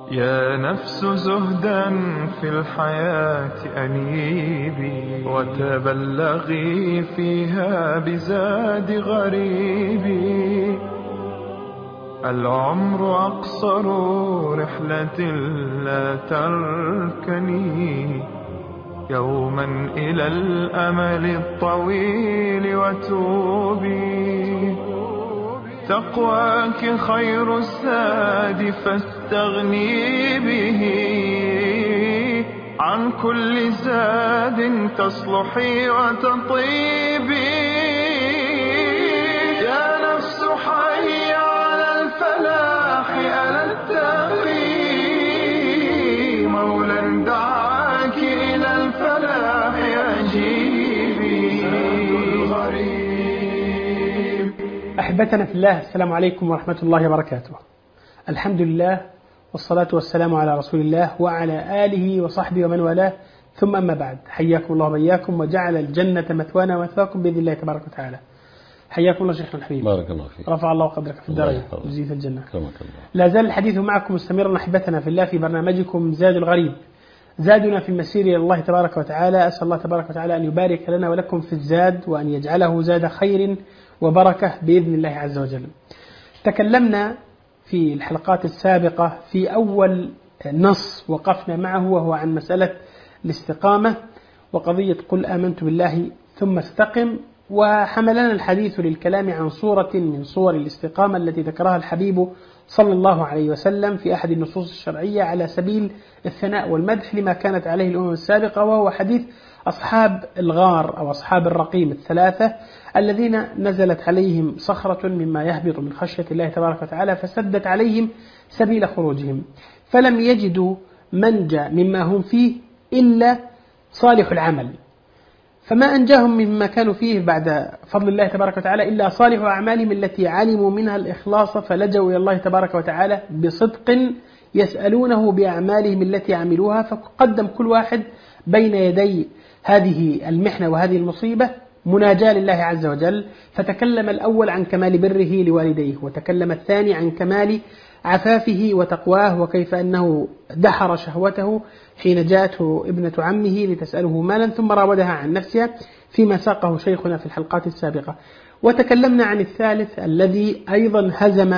يا نفس زهدا في الحياة أنيبي، وتبلغي فيها بزاد غريبي. العمر أقصر رحلة لا تركني يوما إلى الأمل الطويل وتوبي. تقواك خير الزاد فاستغني به، عن كل زاد تصلحي وتطيبي. يا نفس حي على الفلاح ألا التقي، مولا دعاك إلى الفلاح أجيبي. أحبتنا في الله، السلام عليكم ورحمة الله وبركاته. الحمد لله والصلاة والسلام على رسول الله وعلى آله وصحبه ومن والاه، ثم أما بعد. حياكم الله وإياكم، وجعل الجنة مثوانا ومثواكم بإذن الله تبارك وتعالى. حياكم الله شيخنا الحبيب، بارك الله فيك، رفع الله قدرك في الدارين وجزيت الجنة. كرمك الله. لا زال الحديث معكم مستمرا أحبتنا في الله في برنامجكم زاد الغريب، زادنا في المسير إلى الله تبارك وتعالى. أسأل الله تبارك وتعالى أن يبارك لنا ولكم في الزاد، وأن يجعله زاد خير وبركة بإذن الله عز وجل. تكلمنا في الحلقات السابقة في أول نص وقفنا معه، وهو عن مسألة الاستقامة وقضية قل آمنت بالله ثم استقم، وحملنا الحديث للكلام عن صورة من صور الاستقامة التي ذكرها الحبيب صلى الله عليه وسلم في أحد النصوص الشرعية على سبيل الثناء والمدح لما كانت عليه الأمم السابقة، وهو حديث أصحاب الغار أو أصحاب الرقيم الثلاثة الذين نزلت عليهم صخرة مما يهبط من خشية الله تبارك وتعالى فسدت عليهم سبيل خروجهم، فلم يجدوا منجا مما هم فيه إلا صالح العمل، فما أنجاهم مما كانوا فيه بعد فضل الله تبارك وتعالى إلا صالح أعمالهم التي علموا منها الإخلاص، فلجوا إلى الله تبارك وتعالى بصدق يسألونه بأعمالهم التي عملوها. فقدم كل واحد بين يدي هذه المحنة وهذه المصيبة مناجاة لله عز وجل، فتكلم الأول عن كمال بره لوالديه، وتكلم الثاني عن كمال عفافه وتقواه، وكيف أنه دحر شهوته حين جاءته ابنة عمه لتسأله مالا ثم راودها عن نفسها، فيما ساقه شيخنا في الحلقات السابقة. وتكلمنا عن الثالث الذي أيضا هزم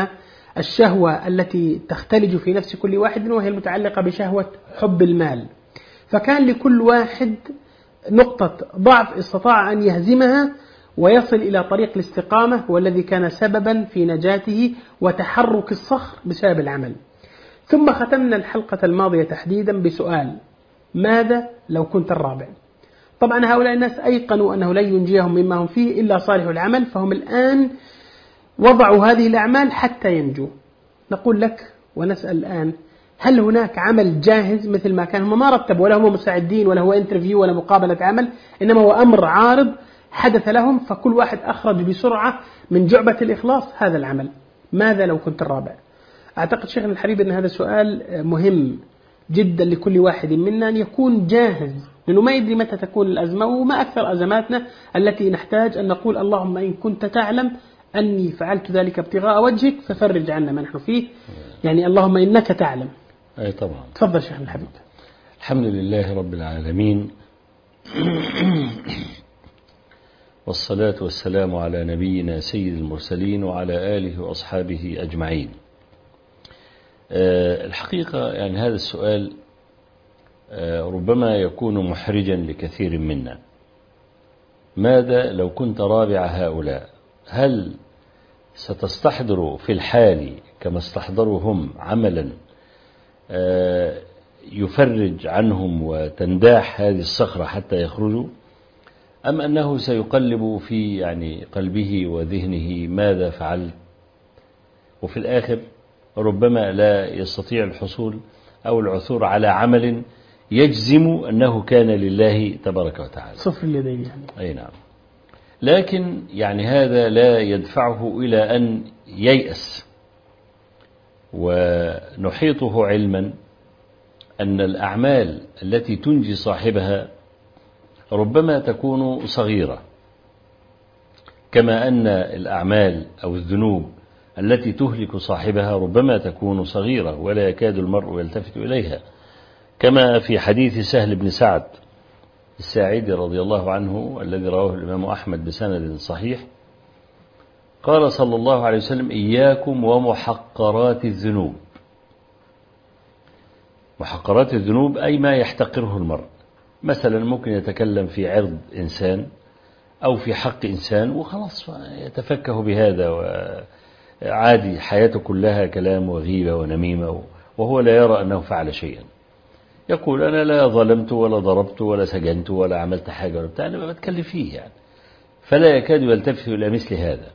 الشهوة التي تختلج في نفس كل واحد، وهي المتعلقة بشهوة حب المال، فكان لكل واحد نقطة ضعف استطاع أن يهزمها ويصل إلى طريق الاستقامة، والذي كان سببا في نجاته وتحرك الصخر بسبب العمل. ثم ختمنا الحلقة الماضية تحديدا بسؤال: ماذا لو كنت الرابع؟ طبعا هؤلاء الناس أيقنوا أنه لن ينجيهم مما هم فيه إلا صالح العمل، فهم الآن وضعوا هذه الأعمال حتى ينجوا. نقول لك ونسأل الآن: هل هناك عمل جاهز مثل ما كان؟ هم ما رتبوا، ولا هم مساعدين، ولا هو انترفيو، ولا مقابلة عمل، إنما هو أمر عارض حدث لهم، فكل واحد أخرج بسرعة من جعبة الإخلاص هذا العمل. ماذا لو كنت الرابع؟ أعتقد شيخنا الحبيب أن هذا سؤال مهم جدا لكل واحد منا أن يكون جاهز، لأنه ما يدري متى تكون الأزمة، وما أكثر أزماتنا التي نحتاج أن نقول: اللهم إن كنت تعلم أني فعلت ذلك ابتغاء وجهك ففرج عنا ما نحن فيه. يعني اللهم إنك تعلم. أي طبعا. تفضل شيخنا الحبيب. الحمد لله رب العالمين، والصلاة والسلام على نبينا سيد المرسلين وعلى آله وأصحابه أجمعين. الحقيقة يعني هذا السؤال ربما يكون محرجا لكثير منا. ماذا لو كنت رابع هؤلاء؟ هل ستستحضر في الحال كما استحضروا هم عملا يفرج عنهم وتنداح هذه الصخرة حتى يخرجوا، أم أنه سيقلب في يعني قلبه وذهنه ماذا فعلت، وفي الآخر ربما لا يستطيع الحصول أو العثور على عمل يجزم أنه كان لله تبارك وتعالى. صفر اليدين يعني. أي نعم. لكن يعني هذا لا يدفعه إلى أن ييأس، ونحيطه علما أن الأعمال التي تنجي صاحبها ربما تكون صغيرة، كما أن الأعمال أو الذنوب التي تهلك صاحبها ربما تكون صغيرة ولا يكاد المرء يلتفت إليها، كما في حديث سهل بن سعد الساعدي رضي الله عنه الذي رواه الإمام أحمد بسند صحيح، قال صلى الله عليه وسلم: إياكم ومحقرات الذنوب. محقرات الذنوب أي ما يحتقره المرء، مثلا ممكن يتكلم في عرض إنسان أو في حق إنسان وخلاص يتفكه بهذا، وعادي حياته كلها كلام وغيبة ونميمة، وهو لا يرى أنه فعل شيئا. يقول: أنا لا ظلمت ولا ضربت ولا سجنت ولا عملت حاجة ولا بتاع، أنا ما بتكلم فيه يعني. فلا يكاد يلتفت إلى مثل هذا.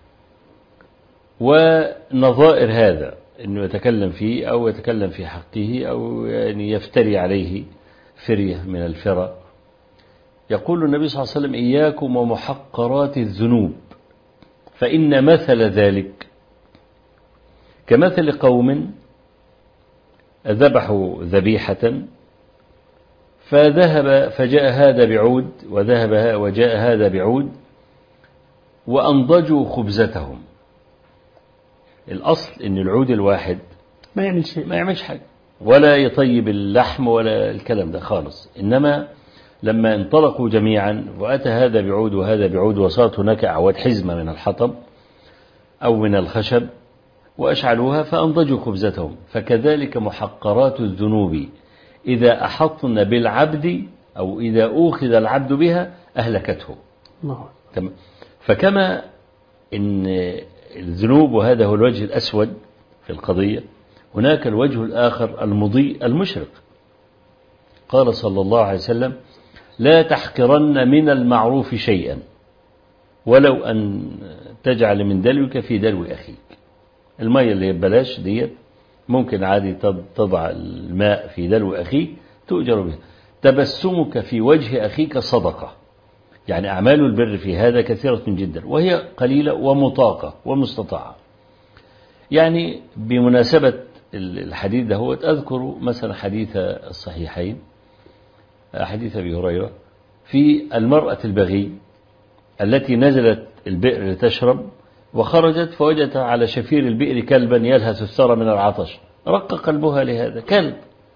ونظائر هذا أنه يتكلم فيه أو يتكلم في حقه أو يعني يفتري عليه فرية من الفرى. يقول النبي صلى الله عليه وسلم: إياكم ومحقرات الذنوب، فإن مثل ذلك كمثل قوم ذبحوا ذبيحة فجاء هذا بعود وجاء هذا بعود وأنضجوا خبزتهم. الأصل أن العود الواحد ما يعمل شيء، ما يعملش حاجة ولا يطيب اللحم ولا الكلام ده خالص، إنما لما انطلقوا جميعا وأتى هذا بعود وهذا بعود وصارت هناك أعواد حزمة من الحطب أو من الخشب وأشعلوها فأنضجوا خبزتهم. فكذلك محقرات الذنوب إذا أحطن بالعبد أو إذا أوخذ العبد بها أهلكته. فكما إن الذنوب، وهذا هو الوجه الأسود في القضية، هناك الوجه الآخر المضيء المشرق. قال صلى الله عليه وسلم: لا تحقرن من المعروف شيئا ولو أن تجعل من دلوك في دلو أخيك. المية اللي ببلاش ديت ممكن عادي تضع الماء في دلو أخيك تؤجر بها. تبسمك في وجه أخيك صدقة. يعني أعمال البر في هذا كثيرة جدا وهي قليلة ومطاقة ومستطاعة. يعني بمناسبة الحديث ده هو أذكر مثلا حديث الصحيحين، حديث أبي هريرة في المرأة البغي التي نزلت البئر لتشرب وخرجت فوجدت على شفير البئر كلبا يلهث الثرى من العطش، رق قلبها لهذا كلب،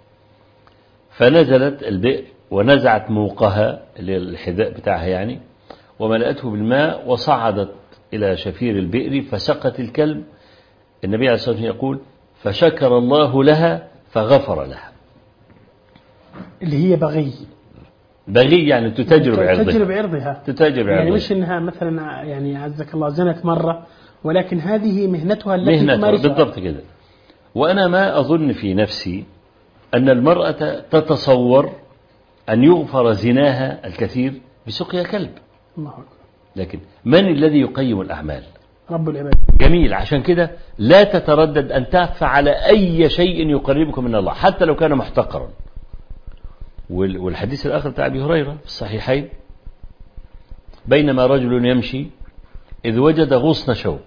فنزلت البئر ونزعت موقها اللي الحذاء بتاعها يعني وملأته بالماء وصعدت إلى شفير البئر فسقت الكلب. النبي عليه الصلاة والسلام يقول: فشكر الله لها فغفر لها. اللي هي بغي يعني تتاجر بعرضها يعني مش إنها مثلا يعني عزك الله زنت مرة، ولكن هذه مهنتها التي تمارسها. بالضبط كده. وأنا ما أظن في نفسي أن المرأة تتصور أن يغفر زناها الكثير بسقيا كلب. لكن من الذي يقيم الأعمال؟ رب العباد. جميل. عشان كده لا تتردد أن تفعل أي شيء يقربك من الله حتى لو كان محتقرا. والحديث الآخر بتاع أبي هريرة في الصحيحين: بينما رجل يمشي إذ وجد غصن شوك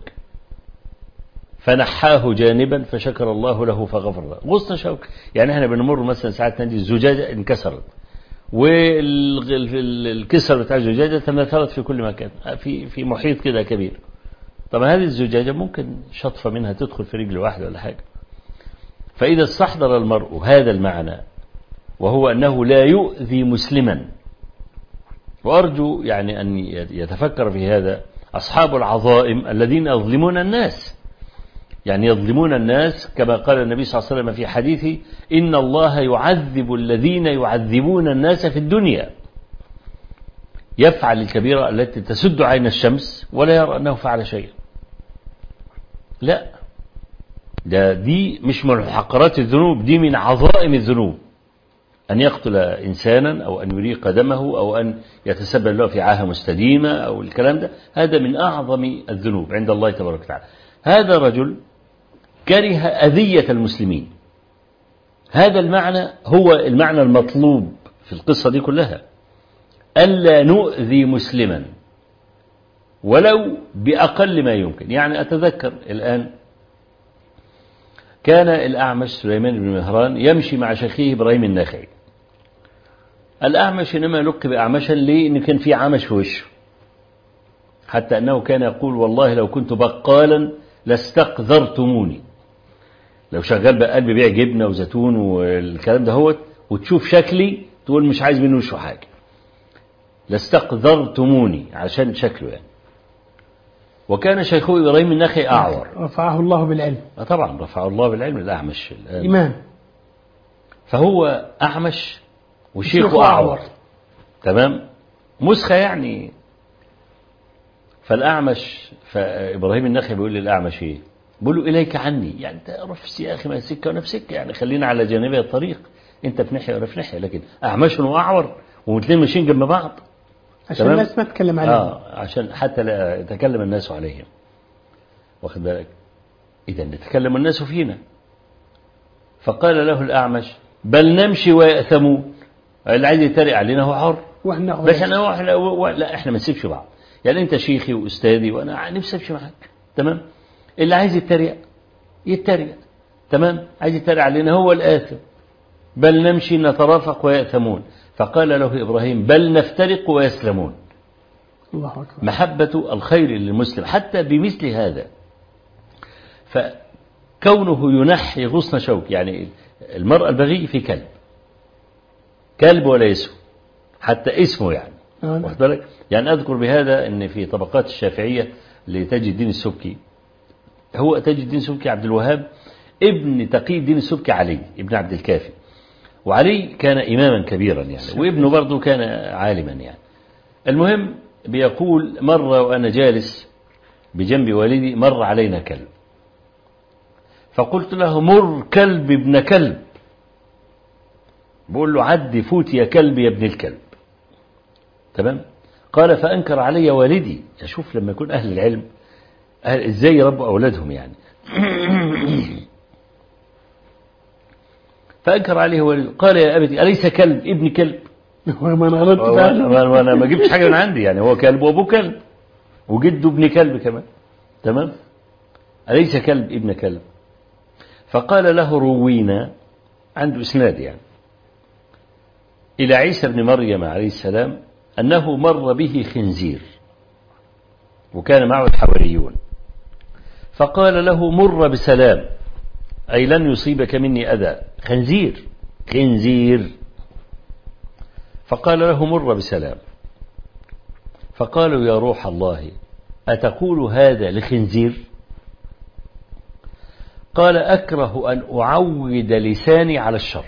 فنحاه جانبا فشكر الله له فغفر له. غصن شوك يعني احنا بنمر مثلا ساعات نجي الزجاجة انكسرت والكسر بتاع الزجاجة تنثرت في كل مكان في محيط كده كبير. طبعا هذه الزجاجة ممكن شطفة منها تدخل في رجل واحد ولا حاجة. فإذا استحضر المرء هذا المعنى وهو أنه لا يؤذي مسلما، وأرجو يعني أن يتفكر في هذا أصحاب العظائم الذين يظلمون الناس، يعني يظلمون الناس كما قال النبي صلى الله عليه وسلم في حديثه: إن الله يعذب الذين يعذبون الناس في الدنيا. يفعل الكبيرة التي تسد عين الشمس ولا يرى أنه فعل شيئا. لا، دي مش من محقرات الذنوب، دي من عظائم الذنوب. أن يقتل إنسانا أو أن يريق دمه أو أن يتسبب له في عاهة مستديمة أو الكلام ده، هذا من أعظم الذنوب عند الله تبارك وتعالى. هذا رجل كره أذية المسلمين. هذا المعنى هو المعنى المطلوب في القصة دي كلها، ألا نؤذي مسلما ولو بأقل ما يمكن. يعني أتذكر الآن كان الأعمش سليمان بن مهران يمشي مع شيخه إبراهيم النخعي. الأعمش إنما لقب أعمشا لأن كان في عمش في وشه، حتى أنه كان يقول: والله لو كنت بقالا لاستقذرتموني. لو شغال بقى قلبي بيع جبنة وزيتون والكلام ده هو وتشوف شكلي تقول مش عايز منه شو حاجة، لاستقذرتموني عشان شكله يعني. وكان شيخه إبراهيم النخعي أعور، رفعه الله بالعلم. طبعا رفعه الله بالعلم، الأعمش الآن إمام. فهو أعمش وشيخه شيخه أعور، تمام، مسخة يعني. فالأعمش، فإبراهيم النخعي بيقول للأعمش إيه؟ بيقول له إليك عني، يعني أنت رفس يا أخي، ما سكة وأنا في سكة، يعني خلينا على جانبي الطريق، أنت في ناحية وأنا في ناحية، لكن أعمش وأعور والاثنين ماشيين جنب بعض عشان تمام؟ الناس ما تتكلم عليهم. عشان حتى لا يتكلم الناس عليهم، واخد بالك؟ إذا يتكلم الناس فينا. فقال له الأعمش بل نمشي ويأثمون، اللي عايز يتريق علينا هو حر، بس لا احنا ما نسيبش بعض، يعني انت شيخي واستاذي وانا نفسي امشي معاك، تمام. اللي عايز يتريق يتريق، تمام، عايز يتريق علينا هو الآثم. بل نمشي نترافق ويأثمون. فقال له إبراهيم بل نفترق ويسلمون. الله أكبر. محبة الخير للمسلم حتى بمثل هذا. فكونه ينحي غصن شوك، يعني المرأة البغي في كلب ولا يسوى، حتى اسمه يعني، واخد بالك؟ يعني أذكر بهذا أن في طبقات الشافعية لتاج الدين السبكي، هو تاج الدين السبكي عبد الوهاب ابن تقي الدين السبكي علي ابن عبد الكافي، وعلي كان إماما كبيرا يعني، وابنه برضه كان عالما يعني. المهم بيقول مرة وأنا جالس بجنب والدي مر علينا كلب، فقلت له مر كلب ابن كلب، بقول له عدي فوت يا كلب يا ابن الكلب، تمام. قال فأنكر علي والدي، أشوف لما يكون أهل العلم إزاي يربوا أولادهم يعني. فأنكر عليه والدي قال يا أبتي أليس كلب ابن كلب؟ ما أنا غلطت وأنا ما جبتش حاجة من عندي، يعني هو كلب وأبوه كلب وجده ابن كلب كمان، تمام. أليس كلب ابن كلب؟ فقال له روينا، عنده إسناد يعني، إلى عيسى بن مريم عليه السلام أنه مر به خنزير وكان معه الحواريون، فقال له مر بسلام، أي لن يصيبك مني أذى. خنزير. فقال له مر بسلام. فقالوا يا روح الله أتقول هذا لخنزير؟ قال أكره أن أعود لساني على الشر.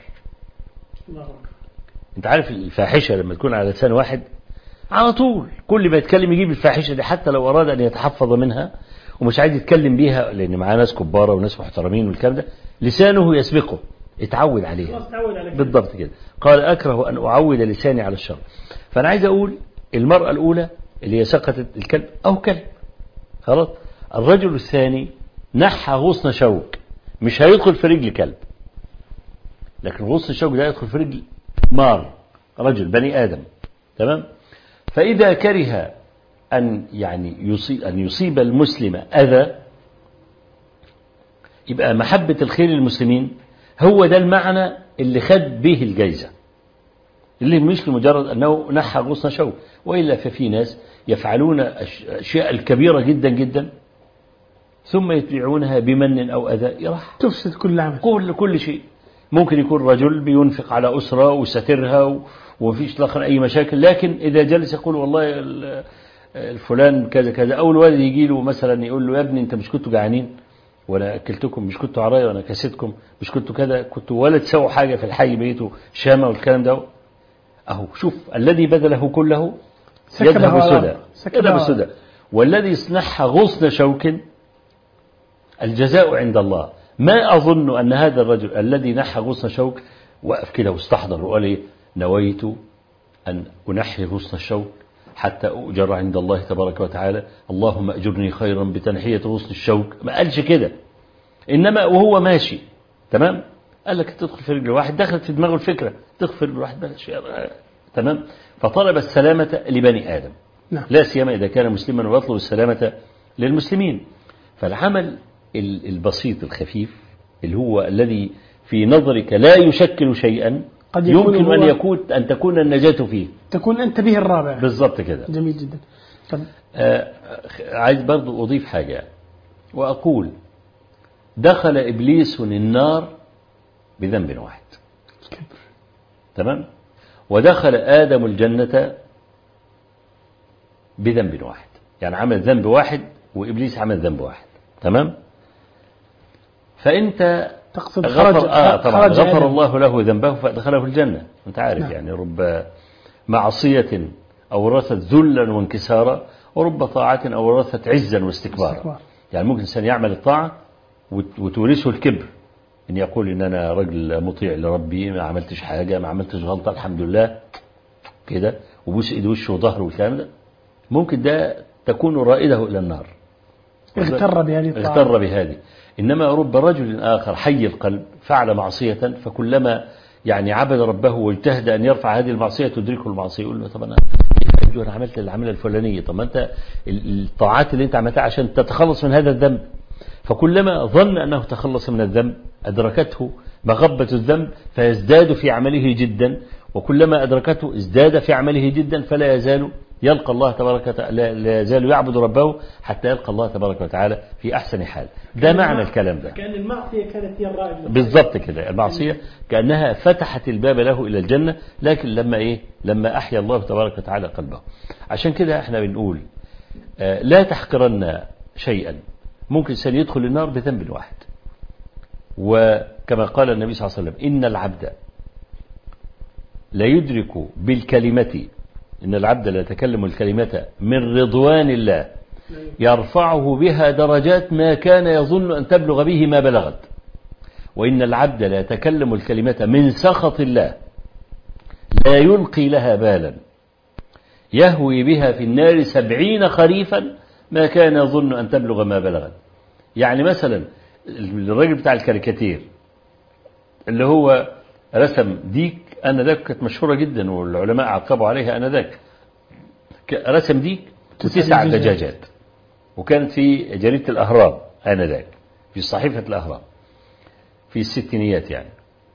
أنت عارف الفاحشة لما تكون على لسان واحد على طول كل ما يتكلم يجيب الفاحشة دي، حتى لو أراد أن يتحفظ منها ومش عايز يتكلم بيها، لأن معاه ناس كبارة وناس محترمين والكلام ده، لسانه يسبقه، اتعود عليها بالضبط كده. قال أكره أن أعود لساني على الشر. فأنا عايز أقول المرأة الأولى اللي هي سقطت الكلب أو كلب خلاص، الرجل الثاني نحى غصن شوك، مش هيدخل في رجل كلب، لكن غصن الشوك ده يدخل في رجل مار، رجل بني آدم، تمام. فإذا كره أن يصيب المسلم أذى، يبقى محبة الخير للمسلمين هو ده المعنى اللي خد به الجائزة، اللي مش لمجرد أنه نحى غصن شوك، وإلا ففي ناس يفعلون أشياء الكبيرة جدا جدا ثم يتبعونها بمن أو أذى يراح تفسد كل عمل، كل شيء. ممكن يكون رجل بينفق على أسرة وسترها ومفيش لخر أي مشاكل، لكن إذا جلس يقول والله الفلان كذا كذا، أو الوالد يجي له مثلا يقول له يا ابني أنت مش كنتوا جعانين ولا أكلتكم، مش كنتوا عرايا وأنا كسيتكم، مش كنتوا كذا، كنتوا ولا تسووا حاجة في الحي بيته شامة والكلام ده. أهو شوف الذي بذله كله يذهب سدى، والذي يصنعها غصن شوك الجزاء عند الله. ما أظن أن هذا الرجل الذي نحى غصن شوك وقف كده واستحضر وقال إيه نويت أن أنحي غصن الشوك حتى أؤجر عند الله تبارك وتعالى، اللهم أجرني خيرا بتنحية غصن الشوك، ما قالش كده، إنما وهو ماشي تمام قال لك تدخل في رجل واحد، دخلت في دماغه الفكرة تدخل في رجل واحد بلاش، تمام. فطلب السلامة لبني آدم، لا سيما إذا كان مسلما ويطلب السلامة للمسلمين. فالعمل البسيط الخفيف اللي هو الذي في نظرك لا يشكل شيئا قد يمكن أن تكون النجاة فيه، تكون أنت به الرابع بالضبط كده. جميل جدا. عايز برضو أضيف حاجة، وأقول دخل إبليس النار بذنب واحد، تمام، ودخل آدم الجنة بذنب واحد، يعني عمل ذنب واحد وإبليس عمل ذنب واحد، تمام. فأنت تقصد غفر الله له ذنبه فأدخله الجنة. أنت عارف نعم. يعني رب معصية أورثت ذلا وانكسارا، ورب طاعة أورثت عزا واستكبارا. يعني ممكن الإنسان يعمل الطاعة وتورثه الكبر، إن يقول إن أنا رجل مطيع لربي، ما عملتش حاجة، ما عملتش غلطة، الحمد لله كده، وبوس إيد وشه وظهره والكلام ده. ممكن ده تكون رائده إلى النار، اغتر بهذه الطاعة، اغتر بهذه. إنما رب رجل آخر حي القلب فعل معصية، فكلما يعني عبد ربه واجتهد أن يرفع هذه المعصية تدركه المعصية، يقول له طب أنا عملت العمل الفلانية، طب ما أنت الطاعات اللي أنت عملتها عشان تتخلص من هذا الذنب. فكلما ظن أنه تخلص من الذنب أدركته مغبة الذنب فيزداد في عمله جدا، وكلما أدركته ازداد في عمله جدا، فلا يزال يلقى الله تبارك وتعالى، لا يزال يعبد ربه حتى يلقى الله تبارك وتعالى في أحسن حال. ده معنى الكلام ده. كأن المعصية كانت هي الرائد بالضبط كده، المعصية كأنها فتحت الباب له إلى الجنة، لكن لما أحيا الله تبارك وتعالى قلبه. عشان كده احنا بنقول لا تحقرن شيئا، ممكن الإنسان يدخل النار بذنب واحد. وكما قال النبي صلى الله عليه وسلم إن العبد لا يدرك بالكلمة، إن العبد لا يتكلم الكلمة من رضوان الله يرفعه بها درجات ما كان يظن أن تبلغ به ما بلغت، وإن العبد لا يتكلم الكلمة من سخط الله لا يلقي لها بالا يهوي بها في النار 70 خريفا ما كان يظن أن تبلغ ما بلغت. يعني مثلا الراجل بتاع الكاريكاتير اللي هو رسم ديك آنذاك، كانت مشهورة جدا والعلماء عقبوا عليها آنذاك، رسم ديك و9 دجاجات، وكانت في جريدة الأهرام آنذاك، في صحيفة الأهرام في الستينيات يعني.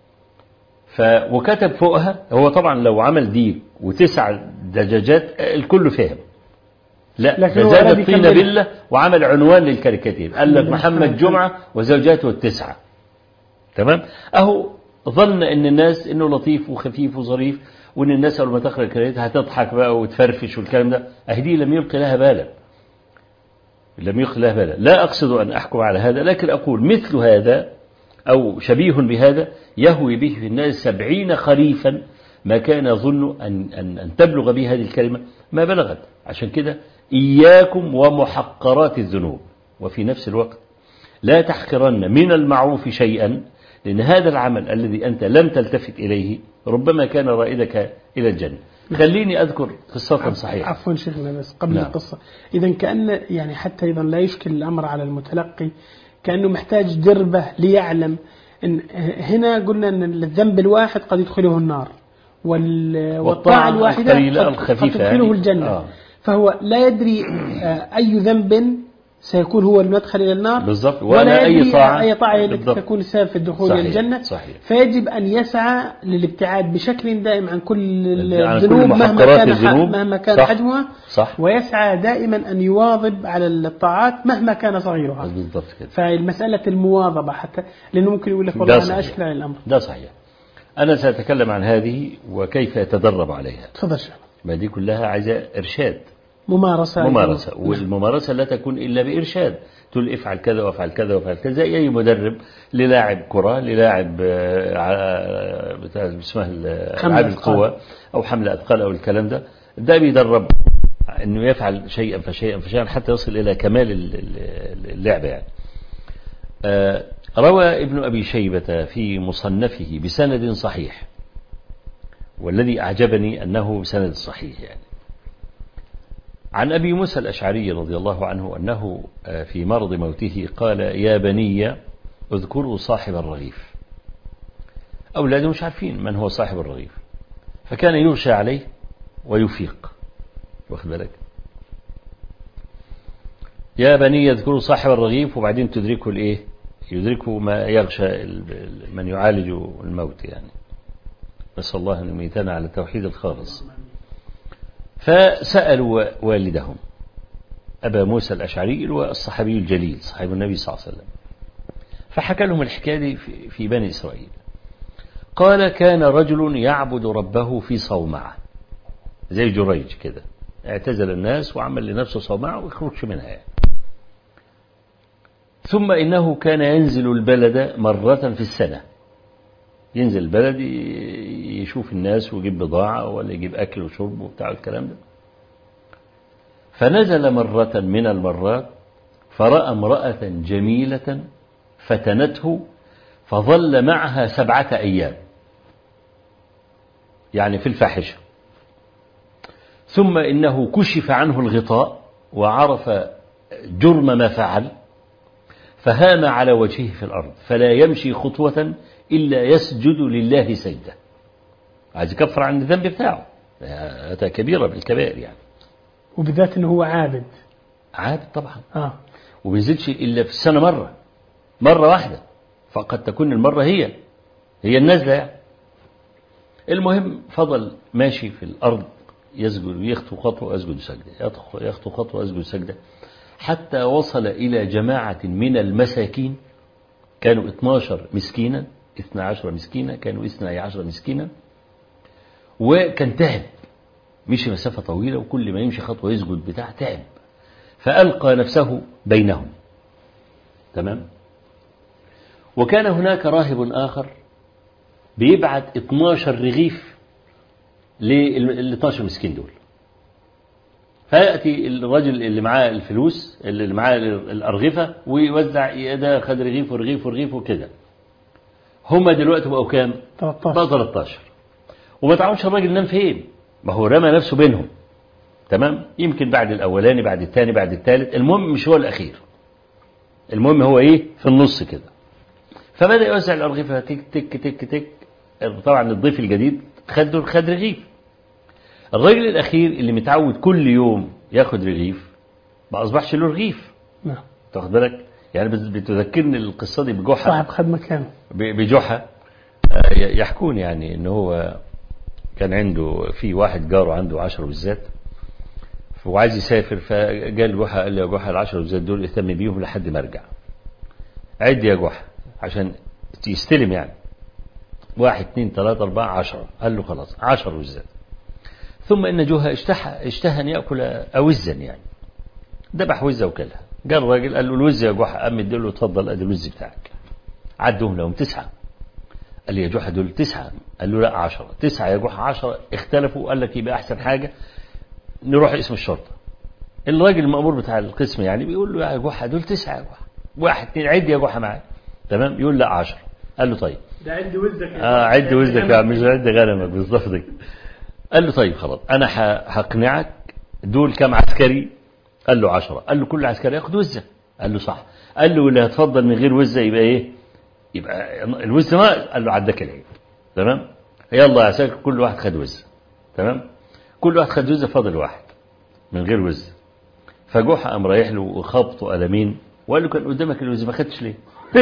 وكتب فوقها، هو طبعا لو عمل ديك و9 دجاجات الكل فهم، لا فزاد الطين بالله وعمل عنوان للكاريكاتير، قال لك محمد جمعة وزوجاته 9. تمام. أهو ظن ان الناس انه لطيف وخفيف وظريف، وان الناس اول ما تقرا الكلمات هتضحك بقى وتفرفش والكلام ده. اهدي لم يلقي لها بالا، لم يلقي لها بالا. لا اقصد ان احكم على هذا، لكن اقول مثل هذا او شبيه بهذا يهوي به في الناس 70 خريفا ما كان يظن ان تبلغ به هذه الكلمه ما بلغت. عشان كده اياكم ومحقرات الذنوب، وفي نفس الوقت لا تحقرن من المعروف شيئا، لأن هذا العمل الذي أنت لم تلتفت إليه ربما كان رائدك إلى الجنة. خليني أذكر قصة صحيحة. عفوا شيخنا بس قبل القصة، إذا كأن يعني حتى أيضا لا يشكل الأمر على المتلقي، كأنه محتاج دربة ليعلم إن هنا قلنا أن الذنب الواحد قد يدخله النار، والطاعة الواحدة قد تدخله الجنة. فهو لا يدري أي ذنب سيكون هو المدخل إلى النار بالضبط، ولا أي طاعة تكون السبب في الدخول إلى الجنة. صحيح. فيجب أن يسعى للابتعاد بشكل دائم عن كل الذنوب مهما كان حجمها، ويسعى دائما أن يواظب على الطاعات مهما كان صغيرها. بالضبط كده. فالمسألة المواظبة، حتى لأنه ممكن يقول لك والله أنا أشكل على الأمر. ده صحيح. أنا سأتكلم عن هذه وكيف يتدرب عليها. تفضل شيخ. ما دي كلها عايزة إرشاد، ممارسة. والممارسة لا تكون إلا بإرشاد. تقول افعل كذا وافعل كذا وافعل كذا، زي أي مدرب للاعب كرة، للاعب اسمها ألعاب القوة أو حمل أثقال أو الكلام ده بيدرب أنه يفعل شيئا فشيئا حتى يصل إلى كمال اللعبة يعني. روى ابن أبي شيبة في مصنفه بسند صحيح، والذي أعجبني أنه بسند صحيح يعني، عن أبي موسى الأشعري رضي الله عنه أنه في مرض موته قال يا بني اذكروا صاحب الرغيف. أولاده مش عارفين من هو صاحب الرغيف، فكان يغشى عليه ويفيق، واخد بالك، يا بني اذكروا صاحب الرغيف، وبعدين تدركوا الايه، يدركوا ما يغشى من يعالج الموت يعني. نسأل الله أن يميتنا على التوحيد الخالص. فسألوا والدهم أبا موسى الأشعري اللي هو الصحابي الجليل صحابي النبي صلى الله عليه وسلم. فحكى لهم الحكاية دي في بني إسرائيل. قال كان رجل يعبد ربه في صومعة زي جريج كده، اعتزل الناس وعمل لنفسه صومعة ويخرجش منها يعني. ثم إنه كان ينزل البلد مرة في السنة، ينزل البلد يشوف الناس ويجيب بضاعة ولا يجيب أكل وشرب وبتاع الكلام ده. فنزل مرة من المرات فرأى امرأة جميلة فتنته فظل معها 7 أيام، يعني في الفاحشة. ثم إنه كشف عنه الغطاء وعرف جرم ما فعل، فهام على وجهه في الأرض فلا يمشي خطوة إلا يسجد لله سجدة، عايز يكفر عن الذنب بتاعه، هذا كبيرة من الكبائر يعني. وبذات أنه هو عابد طبعا. وبيزيدش إلا في السنة مرة واحدة، فقد تكون المرة هي النزلة يعني. المهم فضل ماشي في الأرض يسجد، يخطو خطوة أسجد سجدة، يخطو خطوة أسجد سجدة، حتى وصل إلى جماعة من المساكين كانوا 12 مسكينا، 12 مسكينا، كانوا 12 مسكينا، وكان تعب، مشي مسافة طويلة وكل ما يمشي خطوة يسجد بتاع تعب، فألقى نفسه بينهم. تمام. وكان هناك راهب آخر بيبعت 12 رغيف لل 12 مسكين دول، فيأتي الرجل اللي معاه الفلوس اللي معاه الأرغفة ويوزع، ده خد رغيف ورغيف ورغيف وكده. هما دلوقتي بقوا كام؟ 13. وما تعرفش الراجل نام فين، ما هو رمى نفسه بينهم. تمام. يمكن بعد الأولاني، بعد الثاني، بعد الثالث، المهم مش هو الأخير، المهم هو إيه في النص كده. فبدأ يوزع الأرغفة تك تك تك تك. طبعا الضيف الجديد خد رغيف. الراجل الأخير اللي متعود كل يوم ياخد رغيف ما أصبحش له رغيف. نعم. تاخد بالك يعني. بتذكرني القصة دي بجحا، صاحب خد مكانه بجحا. يحكون يعني إن هو كان عنده في واحد جاره عنده 10 بالذات وعايز يسافر، فقال جحا قال له يا جحا ال10 بالذات دول اهتم بيهم لحد ما ارجع، عد يا جحا عشان يستلم يعني 1 2 3 4 10. قال له خلاص 10 بالذات. ثم إن جوها اشتهى أن يأكل أوزا يعني، ذبح وزة وكلها. قال الراجل قال له الوزة يا جحا، قام اديله اتفضل ادي الوز بتاعك. عدهم لهم 9. قال لي يا جحا دول 9. قال له لا 10. 9 يا جحا 10. اختلفوا. قال لك يبقى أحسن حاجة نروح اسم الشرطة. الراجل المأمور بتاع القسم يعني بيقول له يا جحا دول 9 يا جحا، 1 2 عد يا جحا معاك. تمام. يقول لا 10. قال له طيب ده عد وزك عد وزك يا مش عد غنمك بالظبط كده. قال له طيب خلاص أنا هقنعك، دول كم عسكري؟ قال له 10. قال له كل عسكري ياخد وزة. قال له صح. قال له اللي هتفضل من غير وزة يبقى إيه؟ يبقى الوزة ما. قال له عدك العيب. تمام. يلا يا عساكر كل واحد خد وزة. تمام. كل واحد خد وزة، فاضل واحد من غير وزة. فجوحة قام رايح له وخبطه قلمين وقال له كان قدامك الوزة ما خدتش ليه؟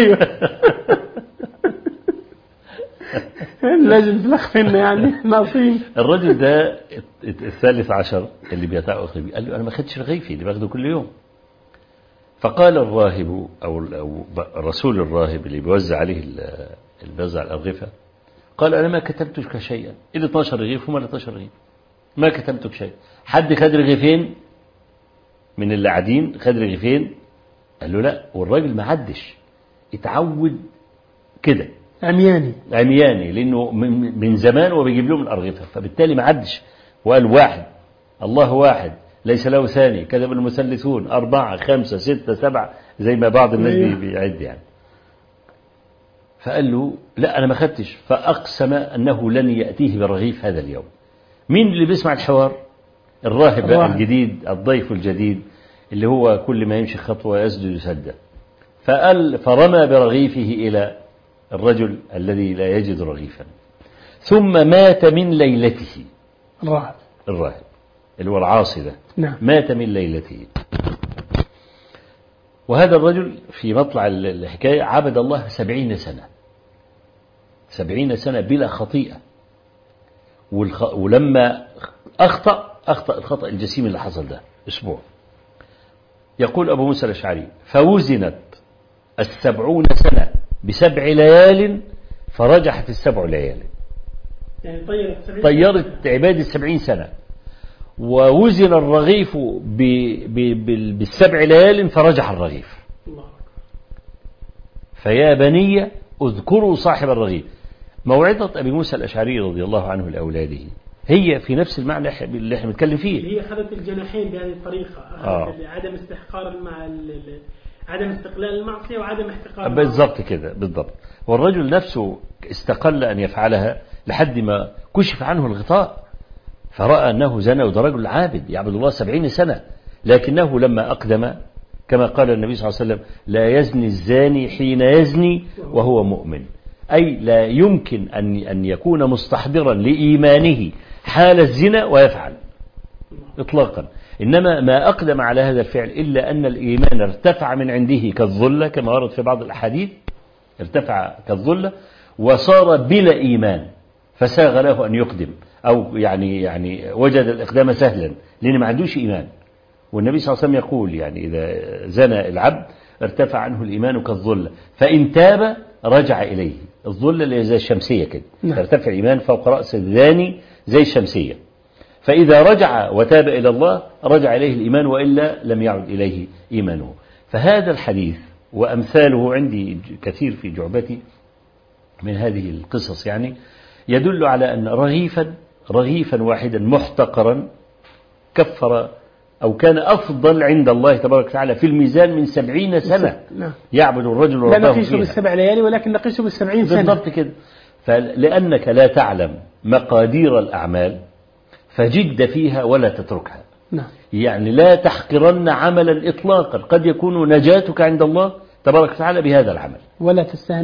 لازم تلخفنا يعني ناقصين. الرجل ده الثالث عشر اللي بيتأخذ بيه قال له أنا ما خدتش رغيفي اللي باخده كل يوم. فقال الراهب أو رسول الراهب اللي بيوزع عليه اللي بيوزع الأرغفة، قال أنا ما كتبتك شيئا، إلا 12 رغيف هم 12 رغيف، ما كتبتك شيء. حد خد رغيفين من اللي قاعدين؟ خد رغيفين؟ قال له لا. والراجل ما عدش، اتعود كده عمياني لأنه من زمان وبيجيب لهم الأرغفة، فبالتالي ما عدش وقال واحد الله واحد ليس له ثاني كذب المثلثون 4 5 6 7 زي ما بعض الناس بيعد يعني. فقال له لا أنا ما خدتش. فأقسم أنه لن يأتيه برغيف هذا اليوم. مين اللي بيسمع الحوار؟ الراهب الجديد، الضيف الجديد اللي هو كل ما يمشي خطوة يسجد يسجد. فرمى برغيفه إلى الرجل الذي لا يجد رغيفا، ثم مات من ليلته. الراهب اللي هو العاصي ده. نعم. مات من ليلته. وهذا الرجل في مطلع الحكاية عبد الله 70 سنة، 70 سنة بلا خطيئة. ولما أخطأ الخطأ الجسيم اللي حصل ده أسبوع، يقول أبو موسى الأشعري: فوزنت 70 سنة ب7 ليال فرجحت 7 ليال. يعني طيرت عباد 70 سنة. ووزن الرغيف ب7 ليال فرجح الرغيف. الله. فيا بني اذكروا صاحب الرغيف. موعظة أبي موسى الأشعري رضي الله عنه لأولاده هي في نفس المعنى اللي احنا بنتكلم فيه. هي أخذت الجناحين بهذه الطريقة. عدم استحقار مع عدم استقلال المعصية وعدم احتقار. بالضبط كده، بالضبط. والرجل نفسه استقل أن يفعلها لحد ما كشف عنه الغطاء، فرأى أنه زنى، وده رجل عابد يعبد الله 70 سنة، لكنه لما أقدم كما قال النبي صلى الله عليه وسلم: لا يزني الزاني حين يزني وهو مؤمن. أي لا يمكن أن يكون مستحضرا لإيمانه حال الزنا ويفعل إطلاقا. إنما ما أقدم على هذا الفعل إلا أن الإيمان ارتفع من عنده كالظلة، كما ورد في بعض الأحاديث، ارتفع كالظلة وصار بلا إيمان، فساغ له أن يقدم، أو يعني وجد الإقدام سهلا لأنه ما عندوش إيمان. والنبي صلى الله عليه وسلم يقول يعني إذا زنى العبد ارتفع عنه الإيمان كالظلة، فإن تاب رجع إليه. الظلة اللي زي الشمسية كده، ترتفع الإيمان فوق رأس الزاني زي الشمسية، فإذا رجع وتاب إلى الله رجع إليه الإيمان، وإلا لم يعد إليه إيمانه. فهذا الحديث وأمثاله عندي كثير في جعبتي من هذه القصص، يعني يدل على أن رغيفا واحدا محتقرا كفر أو كان أفضل عند الله تبارك وتعالى في الميزان من 70 سنة يعبد الرجل ربه لا نقيسه ب7 ليالي ولكن نقيسه ب70 سنة. بالضبط كده. فلأنك لا تعلم مقادير الأعمال فجد فيها ولا تتركها. يعني لا تحقرن عملا إطلاقا، قد يكون نجاتك عند الله تبارك وتعالى بهذا العمل. ولا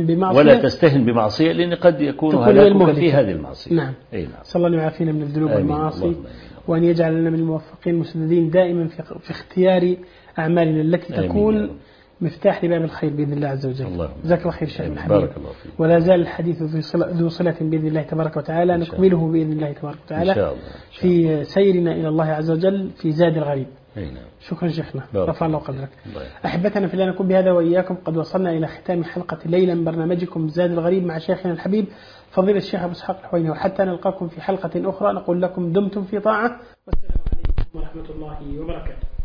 تستهن بمعصية لأن قد يكون هلاكك في هذه المعصية. نعم. صلى الله يعافينا من الذنوب والمعاصي، وأن يجعل لنا من الموفقين المسددين دائما في اختيار أعمالنا التي تكون مفتاح لباب الخير بإذن الله عز وجل. جزاك الله خير شيخ الحبيب. ولا زال الحديث ذو صلة بإذن الله تبارك وتعالى، نكمله بإذن الله تبارك وتعالى في سيرنا إلى الله عز وجل في زاد الغريب. شكرا شيخنا، رفع الله قدرك. أحبتنا في الله، نكون بهذا وإياكم قد وصلنا إلى ختام حلقة الليلة من برنامجكم زاد الغريب مع شيخنا الحبيب فضيلة الشيخ أبو إسحاق الحويني. وحتى نلقاكم في حلقة أخرى نقول لكم دمتم في طاعة، والسلام عليكم ورحمة الله وبركاته.